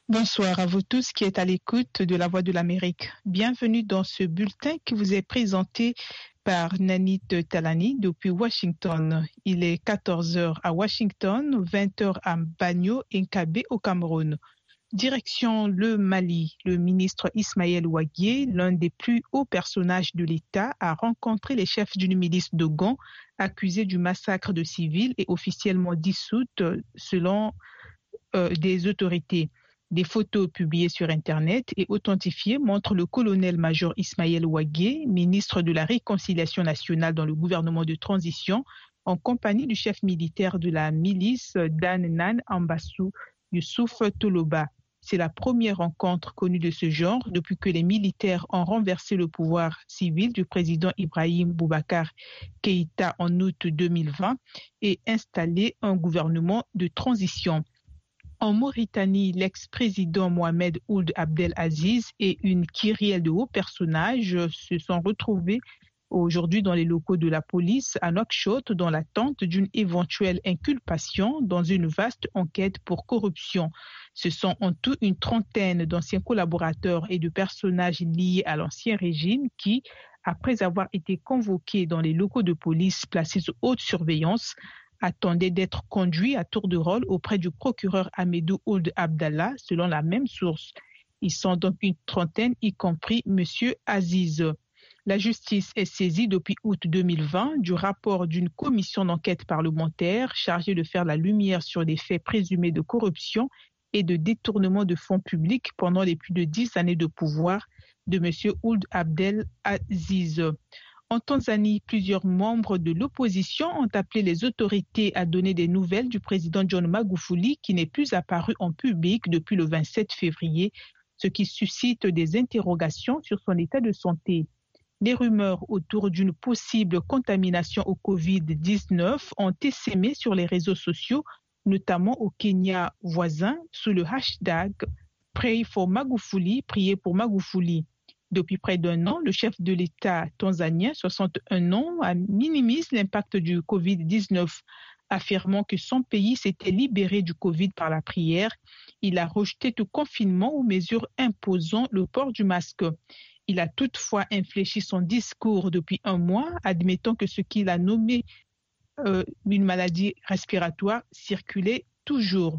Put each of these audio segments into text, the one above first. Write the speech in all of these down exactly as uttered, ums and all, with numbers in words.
Bonsoir à vous tous qui êtes à l'écoute de La Voix de l'Amérique. Bienvenue dans ce bulletin qui vous est présenté par Nanit Talani depuis Washington. Il est quatorze heures à Washington, vingt heures à Banyo et Nkabé au Cameroun. Direction le Mali, le ministre Ismaël Ouaguié, l'un des plus hauts personnages de l'État, a rencontré les chefs d'une milice de Gon accusés du massacre de civils et officiellement dissoute selon euh, des autorités. Des photos publiées sur Internet et authentifiées montrent le colonel-major Ismaël Ouaguié, ministre de la Réconciliation nationale dans le gouvernement de transition, en compagnie du chef militaire de la milice Dan Nan Ambassou, Youssouf Toloba. C'est la première rencontre connue de ce genre depuis que les militaires ont renversé le pouvoir civil du président Ibrahim Boubacar Keïta en août deux mille vingt et installé un gouvernement de transition. En Mauritanie, l'ex-président Mohamed Ould Abdel Aziz et une kyrielle de hauts personnages se sont retrouvés aujourd'hui dans les locaux de la police à Nouakchott dans l'attente d'une éventuelle inculpation dans une vaste enquête pour corruption. Ce sont en tout une trentaine d'anciens collaborateurs et de personnages liés à l'ancien régime qui, après avoir été convoqués dans les locaux de police placés sous haute surveillance, attendaient d'être conduits à tour de rôle auprès du procureur Ahmedou Ould Abdallah, selon la même source. Ils sont donc une trentaine, y compris M. Aziz. La justice est saisie depuis août deux mille vingt du rapport d'une commission d'enquête parlementaire chargée de faire la lumière sur des faits présumés de corruption et de détournement de fonds publics pendant les plus de dix années de pouvoir de M. Ould Abdel Aziz. En Tanzanie, plusieurs membres de l'opposition ont appelé les autorités à donner des nouvelles du président John Magufuli qui n'est plus apparu en public depuis le vingt-sept février, ce qui suscite des interrogations sur son état de santé. Les rumeurs autour d'une possible contamination au covid dix-neuf ont essaimé sur les réseaux sociaux, notamment au Kenya voisin, sous le hashtag Pray for Magufuli, priez pour Magufuli. Depuis près d'un an, le chef de l'État tanzanien, soixante et un ans, minimise l'impact du covid dix-neuf, affirmant que son pays s'était libéré du Covid par la prière. Il a rejeté tout confinement aux mesures imposant le port du masque. Il a toutefois infléchi son discours depuis un mois, admettant que ce qu'il a nommé euh, une maladie respiratoire circulait toujours.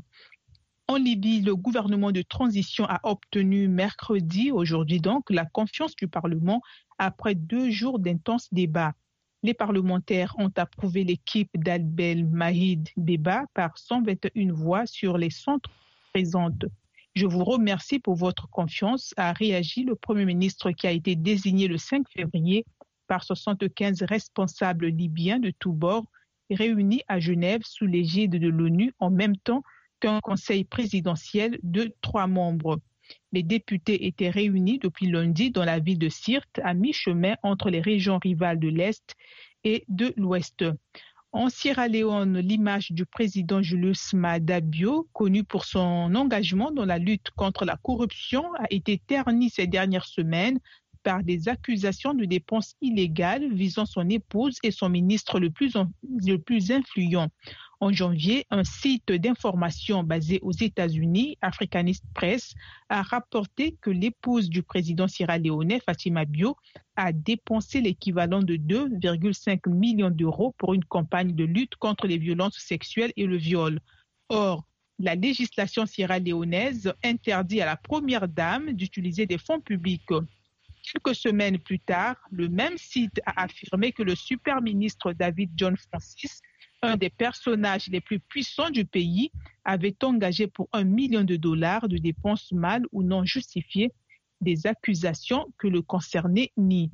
En Libye, le gouvernement de transition a obtenu mercredi, aujourd'hui donc, la confiance du Parlement après deux jours d'intenses débats. Les parlementaires ont approuvé l'équipe d'Albel Mahid Beba par cent vingt et une voix sur les cent présentes. Je vous remercie pour votre confiance, a réagi le Premier ministre qui a été désigné le cinq février par soixante-quinze responsables libyens de tous bords réunis à Genève sous l'égide de l'ONU en même temps qu'un conseil présidentiel de trois membres. Les députés étaient réunis depuis lundi dans la ville de Sirte, à mi-chemin entre les régions rivales de l'Est et de l'Ouest. En Sierra Leone, l'image du président Julius Maada Bio, connu pour son engagement dans la lutte contre la corruption, a été ternie ces dernières semaines par des accusations de dépenses illégales visant son épouse et son ministre le plus, en, le plus influent. En janvier, un site d'information basé aux États-Unis, Africanist Press, a rapporté que l'épouse du président sierra-léonais, Fatima Bio, a dépensé l'équivalent de deux virgule cinq millions d'euros pour une campagne de lutte contre les violences sexuelles et le viol. Or, la législation sierra-léonaise interdit à la première dame d'utiliser des fonds publics. Quelques semaines plus tard, le même site a affirmé que le super ministre David John Francis, un des personnages les plus puissants du pays, avait engagé pour un million de dollars de dépenses mal ou non justifiées, des accusations que le concerné nie.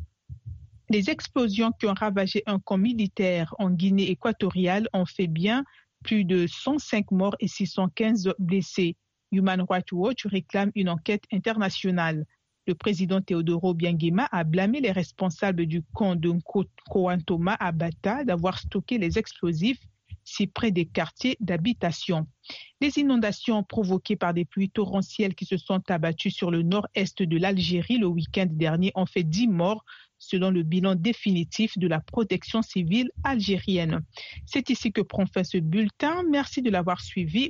Les explosions qui ont ravagé un camp militaire en Guinée équatoriale ont fait bien plus de cent cinq morts et six cent quinze blessés. Human Rights Watch réclame une enquête internationale. Le président Teodoro Obiangema a blâmé les responsables du camp de Nkoantoma à Bata d'avoir stocké les explosifs si près des quartiers d'habitation. Les inondations provoquées par des pluies torrentielles qui se sont abattues sur le nord-est de l'Algérie le week-end dernier ont fait dix morts, selon le bilan définitif de la protection civile algérienne. C'est ici que prend fin ce bulletin. Merci de l'avoir suivi.